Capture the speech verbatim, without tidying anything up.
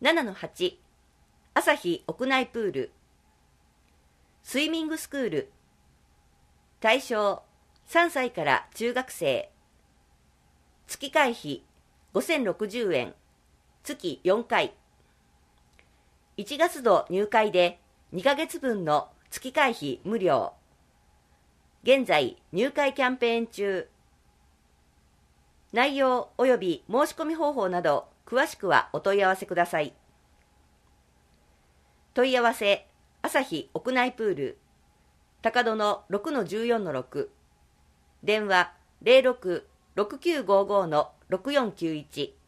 ななのはち、朝日屋内プール、スイミングスクール、対象さんさいから中学生、月会費ごせんろくじゅうえん、月よんかい、いちがつ度入会でにかげつぶんの月会費無料。現在入会キャンペーン中。内容及び申し込み方法など詳しくはお問い合わせください。問い合わせ朝日屋内プール高戸の ろくのじゅうよんのろく、電話 ゼロろく ろくきゅうごごのろくよんきゅういち